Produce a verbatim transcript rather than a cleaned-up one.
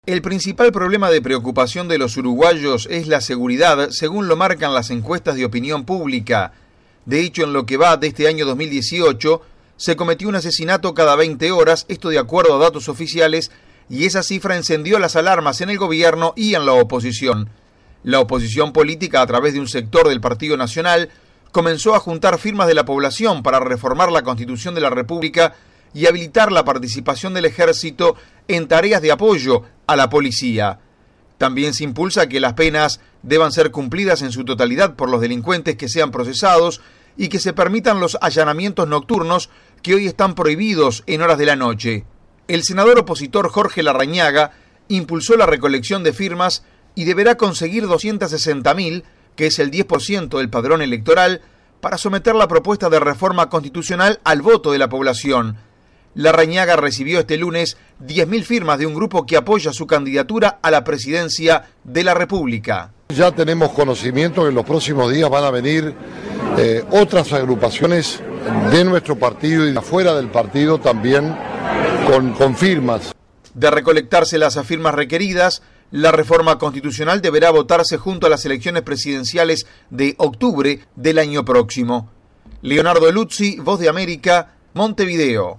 El principal problema de preocupación de los uruguayos es la seguridad, según lo marcan las encuestas de opinión pública. De hecho, en lo que va de este año dos mil dieciocho, se cometió un asesinato cada veinte horas, esto de acuerdo a datos oficiales, y esa cifra encendió las alarmas en el gobierno y en la oposición. La oposición política, a través de un sector del Partido Nacional, comenzó a juntar firmas de la población para reformar la Constitución de la República y habilitar la participación del Ejército en tareas de apoyo a la policía. También se impulsa que las penas deban ser cumplidas en su totalidad por los delincuentes que sean procesados y que se permitan los allanamientos nocturnos que hoy están prohibidos en horas de la noche. El senador opositor Jorge Larrañaga impulsó la recolección de firmas y deberá conseguir doscientas sesenta mil, que es el diez por ciento del padrón electoral, para someter la propuesta de reforma constitucional al voto de la población. Larrañaga recibió este lunes diez mil firmas de un grupo que apoya su candidatura a la presidencia de la República. Ya tenemos conocimiento que en los próximos días van a venir eh, otras agrupaciones de nuestro partido y de afuera del partido también con, con firmas. De recolectarse las firmas requeridas, la reforma constitucional deberá votarse junto a las elecciones presidenciales de octubre del año próximo. Leonardo Luzzi, Voz de América, Montevideo.